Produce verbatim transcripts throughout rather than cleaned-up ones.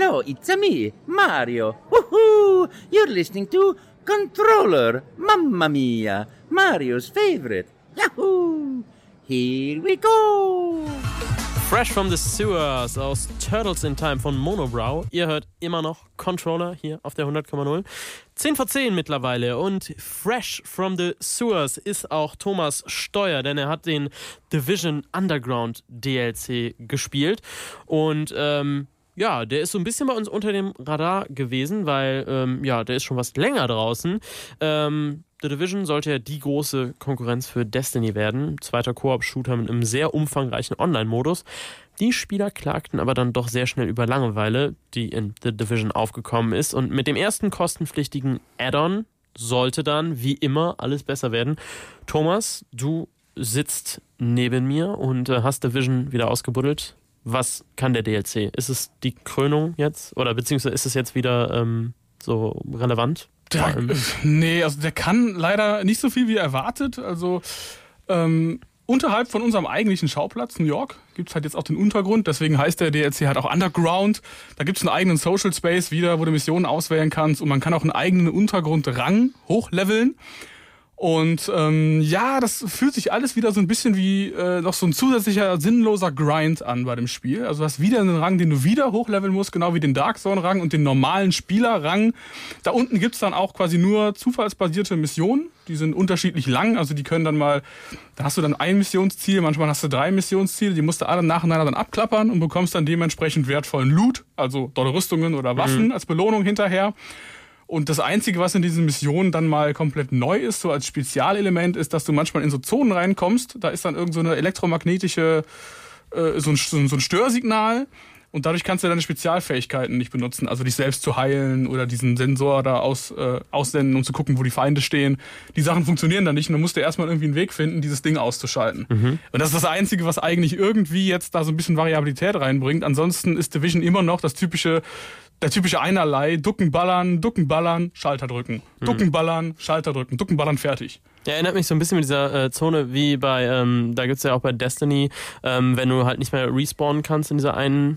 Yo, it's me, Mario. Woohoo! You're listening to Controller. Mamma mia, Mario's favorite. Yahoo! Here we go! Fresh from the Sewers aus Turtles in Time von Monobrow. Ihr hört immer noch Controller hier auf der hundert Komma null. zehn vor zehn mittlerweile und Fresh from the Sewers ist auch Thomas Steuer, denn er hat den Division Underground D L C gespielt und ähm, ja, der ist so ein bisschen bei uns unter dem Radar gewesen, weil ähm, ja, der ist schon was länger draußen. Ähm, The Division sollte ja die große Konkurrenz für Destiny werden. Zweiter Koop-Shooter mit einem sehr umfangreichen Online-Modus. Die Spieler klagten aber dann doch sehr schnell über Langeweile, die in The Division aufgekommen ist. Und mit dem ersten kostenpflichtigen Add-on sollte dann, wie immer, alles besser werden. Thomas, du sitzt neben mir und äh, hast Division wieder ausgebuddelt. Was kann der D L C? Ist es die Krönung jetzt? Oder beziehungsweise ist es jetzt wieder ähm, so relevant? Der, nee, also der kann leider nicht so viel wie erwartet. Also ähm, unterhalb von unserem eigentlichen Schauplatz, New York, gibt es halt jetzt auch den Untergrund. Deswegen heißt der D L C halt auch Underground. Da gibt es einen eigenen Social Space wieder, wo du Missionen auswählen kannst. Und man kann auch einen eigenen Untergrundrang hochleveln. Und ähm, ja, das fühlt sich alles wieder so ein bisschen wie äh, noch so ein zusätzlicher, sinnloser Grind an bei dem Spiel. Also du hast wieder einen Rang, den du wieder hochleveln musst, genau wie den Dark Zone-Rang und den normalen Spieler-Rang. Da unten gibt's dann auch quasi nur zufallsbasierte Missionen. Die sind unterschiedlich lang, also die können dann mal, da hast du dann ein Missionsziel, manchmal hast du drei Missionsziele, die musst du alle nacheinander dann abklappern und bekommst dann dementsprechend wertvollen Loot, also tolle Rüstungen oder Waffen mhm. als Belohnung hinterher. Und das Einzige, was in diesen Missionen dann mal komplett neu ist, so als Spezialelement, ist, dass du manchmal in so Zonen reinkommst. Da ist dann irgend so eine elektromagnetische, äh, so, ein, so ein Störsignal. Und dadurch kannst du deine Spezialfähigkeiten nicht benutzen. Also dich selbst zu heilen oder diesen Sensor da aus, äh, aussenden, um zu gucken, wo die Feinde stehen. Die Sachen funktionieren dann nicht. Und dann musst du erstmal irgendwie einen Weg finden, dieses Ding auszuschalten. Mhm. Und das ist das Einzige, was eigentlich irgendwie jetzt da so ein bisschen Variabilität reinbringt. Ansonsten ist Division immer noch das typische Der typische Einerlei, ducken, ballern, ducken, ballern, Schalter drücken. Ducken, hm. ballern, Schalter drücken. Ducken, ballern, fertig. Der erinnert mich so ein bisschen mit dieser äh, Zone wie bei, ähm, da gibt's ja auch bei Destiny, ähm, wenn du halt nicht mehr respawnen kannst in dieser einen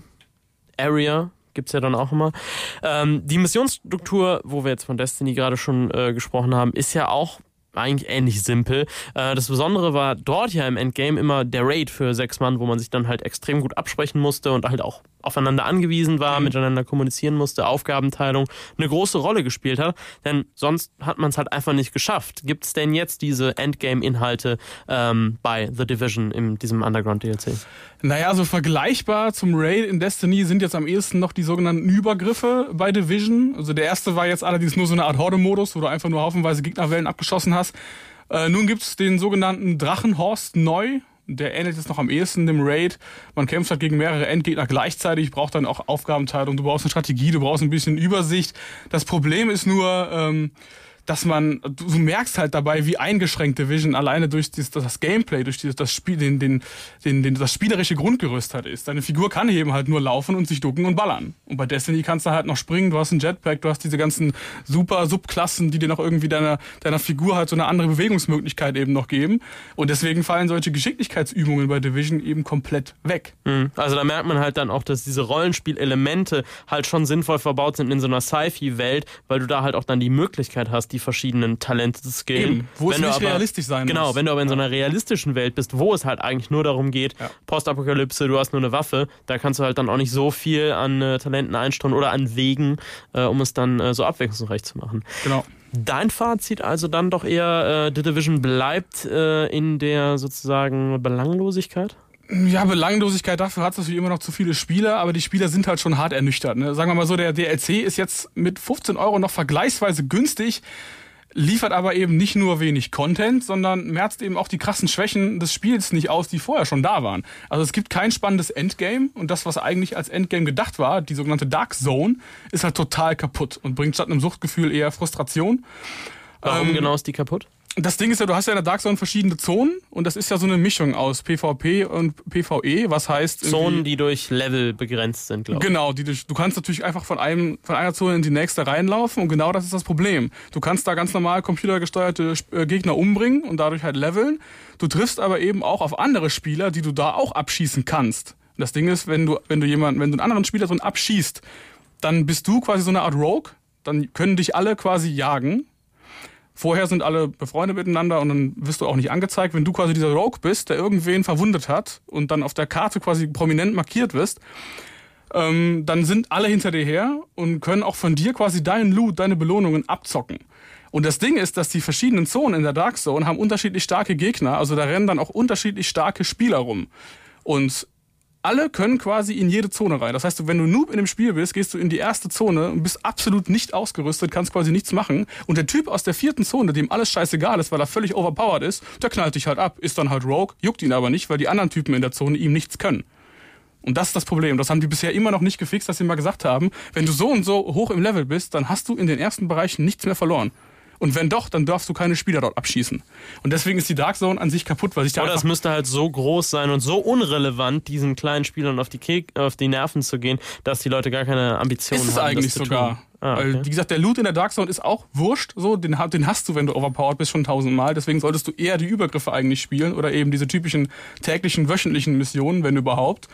Area, gibt's ja dann auch immer. Ähm, die Missionsstruktur, wo wir jetzt von Destiny gerade schon äh, gesprochen haben, ist ja auch eigentlich ähnlich simpel. Das Besondere war dort ja im Endgame immer der Raid für sechs Mann, wo man sich dann halt extrem gut absprechen musste und halt auch aufeinander angewiesen war, mhm. miteinander kommunizieren musste, Aufgabenteilung eine große Rolle gespielt hat, denn sonst hat man es halt einfach nicht geschafft. Gibt es denn jetzt diese Endgame-Inhalte ähm, bei The Division in diesem Underground-D L C? Naja, also vergleichbar zum Raid in Destiny sind jetzt am ehesten noch die sogenannten Übergriffe bei Division. Also der erste war jetzt allerdings nur so eine Art Horde-Modus, wo du einfach nur haufenweise Gegnerwellen abgeschossen hast. Äh, nun gibt's den sogenannten Drachenhorst neu. Der ähnelt jetzt noch am ehesten dem Raid. Man kämpft halt gegen mehrere Endgegner gleichzeitig, braucht dann auch Aufgabenteilung, du brauchst eine Strategie, du brauchst ein bisschen Übersicht. Das Problem ist nur, ähm, dass man, du merkst halt dabei, wie eingeschränkt Division alleine durch das, das Gameplay, durch das Spiel, den, den, den, den, das spielerische Grundgerüst halt ist. Deine Figur kann eben halt nur laufen und sich ducken und ballern. Und bei Destiny kannst du halt noch springen, du hast einen Jetpack, du hast diese ganzen super Subklassen, die dir noch irgendwie deiner, deiner Figur halt so eine andere Bewegungsmöglichkeit eben noch geben. Und deswegen fallen solche Geschicklichkeitsübungen bei Division eben komplett weg. Also da merkt man halt dann auch, dass diese Rollenspielelemente halt schon sinnvoll verbaut sind in so einer Sci-Fi-Welt, weil du da halt auch dann die Möglichkeit hast, die verschiedenen Talente zu skillen. Eben, wo es nicht aber, realistisch sein genau, muss. Genau, wenn du aber in so einer realistischen Welt bist, wo es halt eigentlich nur darum geht, ja. Postapokalypse, du hast nur eine Waffe, da kannst du halt dann auch nicht so viel an äh, Talenten einsteuern oder an Wegen, äh, um es dann äh, so abwechslungsreich zu machen. Genau. Dein Fazit also dann doch eher, äh, The Division bleibt äh, in der sozusagen Belanglosigkeit? Ja, Belanglosigkeit, dafür hat es natürlich immer noch zu viele Spieler, aber die Spieler sind halt schon hart ernüchtert. Ne? Sagen wir mal so, der D L C ist jetzt mit fünfzehn Euro noch vergleichsweise günstig, liefert aber eben nicht nur wenig Content, sondern merzt eben auch die krassen Schwächen des Spiels nicht aus, die vorher schon da waren. Also es gibt kein spannendes Endgame und das, was eigentlich als Endgame gedacht war, die sogenannte Dark Zone, ist halt total kaputt und bringt statt einem Suchtgefühl eher Frustration. Warum ähm, genau ist die kaputt? Das Ding ist ja, du hast ja in der Dark Zone verschiedene Zonen und das ist ja so eine Mischung aus PvP und PvE, was heißt... Zonen, die durch Level begrenzt sind, glaube ich. Genau, die durch, du kannst natürlich einfach von einem von einer Zone in die nächste reinlaufen und genau das ist das Problem. Du kannst da ganz normal computergesteuerte Gegner umbringen und dadurch halt leveln. Du triffst aber eben auch auf andere Spieler, die du da auch abschießen kannst. Das Ding ist, wenn du wenn du jemanden, wenn du einen anderen Spieler drin abschießt, dann bist du quasi so eine Art Rogue. Dann können dich alle quasi jagen. Vorher sind alle befreundet miteinander und dann wirst du auch nicht angezeigt. Wenn du quasi dieser Rogue bist, der irgendwen verwundet hat und dann auf der Karte quasi prominent markiert wirst, ähm, dann sind alle hinter dir her und können auch von dir quasi deinen Loot, deine Belohnungen abzocken. Und das Ding ist, dass die verschiedenen Zonen in der Dark Zone haben unterschiedlich starke Gegner. Also da rennen dann auch unterschiedlich starke Spieler rum. Und alle können quasi in jede Zone rein. Das heißt, wenn du Noob in dem Spiel bist, gehst du in die erste Zone und bist absolut nicht ausgerüstet, kannst quasi nichts machen. Und der Typ aus der vierten Zone, dem alles scheißegal ist, weil er völlig overpowered ist, der knallt dich halt ab, ist dann halt Rogue, juckt ihn aber nicht, weil die anderen Typen in der Zone ihm nichts können. Und das ist das Problem. Das haben die bisher immer noch nicht gefixt, dass sie mal gesagt haben, wenn du so und so hoch im Level bist, dann hast du in den ersten Bereichen nichts mehr verloren. Und wenn doch, dann darfst du keine Spieler dort abschießen. Und deswegen ist die Dark Zone an sich kaputt, weil sich da Oder einfach... es müsste halt so groß sein und so unrelevant, diesen kleinen Spielern auf die, Ke- auf die Nerven zu gehen, dass die Leute gar keine Ambitionen ist es haben, eigentlich das zu sogar. tun. Ah, okay. Weil, wie gesagt, der Loot in der Dark Zone ist auch wurscht. So, den, den hast du, wenn du overpowered bist, schon tausendmal. Deswegen solltest du eher die Übergriffe eigentlich spielen oder eben diese typischen täglichen, wöchentlichen Missionen, wenn überhaupt.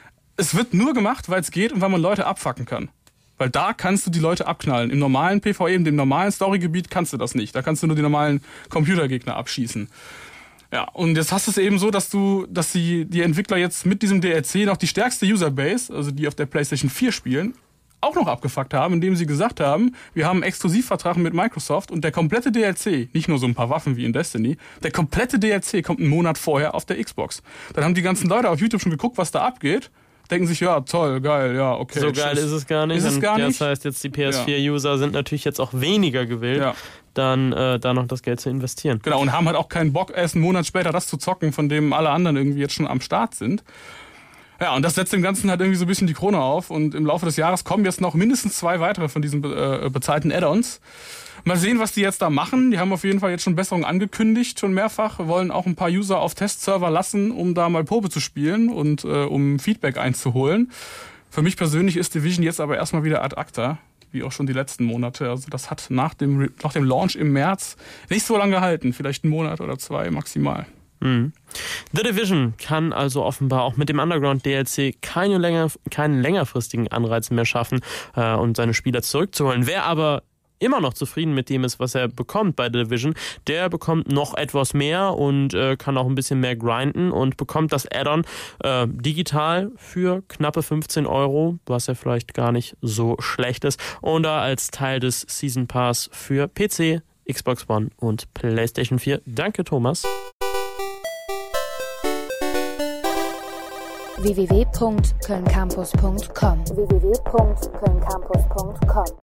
Es wird nur gemacht, weil es geht und weil man Leute abfacken kann. Weil da kannst du die Leute abknallen. Im normalen PvE, in dem normalen Storygebiet kannst du das nicht. Da kannst du nur die normalen Computergegner abschießen. Ja, und jetzt hast du es eben so, dass du, dass die, die Entwickler jetzt mit diesem D L C noch die stärkste Userbase, also die auf der PlayStation vier spielen, auch noch abgefuckt haben, indem sie gesagt haben, wir haben einen Exklusivvertrag mit Microsoft und der komplette D L C, nicht nur so ein paar Waffen wie in Destiny, der komplette D L C kommt einen Monat vorher auf der Xbox. Dann haben die ganzen Leute auf YouTube schon geguckt, was da abgeht. Denken sich, ja, toll, geil, ja, okay. So tschüss. geil ist es gar nicht. Ist es gar nicht? Das heißt, jetzt die P S vier User sind natürlich jetzt auch weniger gewillt, Ja. dann äh, da noch das Geld zu investieren. Genau, und haben halt auch keinen Bock, erst einen Monat später das zu zocken, von dem alle anderen irgendwie jetzt schon am Start sind. Ja, und das setzt dem Ganzen halt irgendwie so ein bisschen die Krone auf. Und im Laufe des Jahres kommen jetzt noch mindestens zwei weitere von diesen äh, bezahlten Add-ons. Mal sehen, was die jetzt da machen. Die haben auf jeden Fall jetzt schon Besserungen angekündigt, schon mehrfach. Wollen auch ein paar User auf Testserver lassen, um da mal Probe zu spielen und äh, um Feedback einzuholen. Für mich persönlich ist Division jetzt aber erstmal wieder ad acta, wie auch schon die letzten Monate. Also das hat nach dem, nach dem Launch im März nicht so lange gehalten. Vielleicht einen Monat oder zwei maximal. Mhm. The Division kann also offenbar auch mit dem Underground D L C keine länger, keinen längerfristigen Anreiz mehr schaffen, äh, um seine Spieler zurückzuholen. Wer aber immer noch zufrieden mit dem ist, was er bekommt bei The Division, der bekommt noch etwas mehr und äh, kann auch ein bisschen mehr grinden und bekommt das Add-on äh, digital für knappe fünfzehn Euro, was ja vielleicht gar nicht so schlecht ist, oder als Teil des Season Pass für P C, Xbox One und PlayStation vier. Danke, Thomas. w w w punkt köln campus punkt com w w w punkt köln campus punkt com